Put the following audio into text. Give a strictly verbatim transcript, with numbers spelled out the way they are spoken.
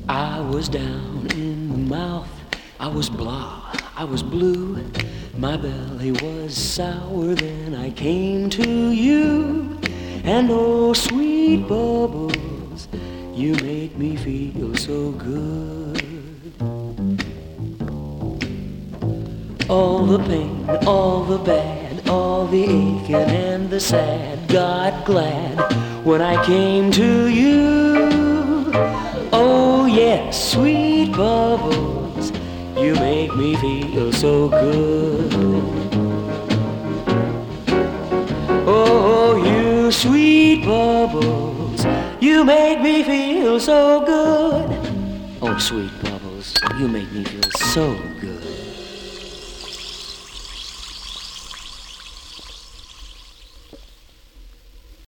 I was down in the mouth, I was blah, I was blue. My belly was sour, then I came to you. And oh, sweet bubbles, you make me feel so good. All the pain, all the bad, all the aching and the sad got glad when I came to you. Oh yes, sweet bubbles, you make me feel so good. Oh, you sweet bubbles, you make me feel so good. Oh, sweet bubbles, you make me feel so good.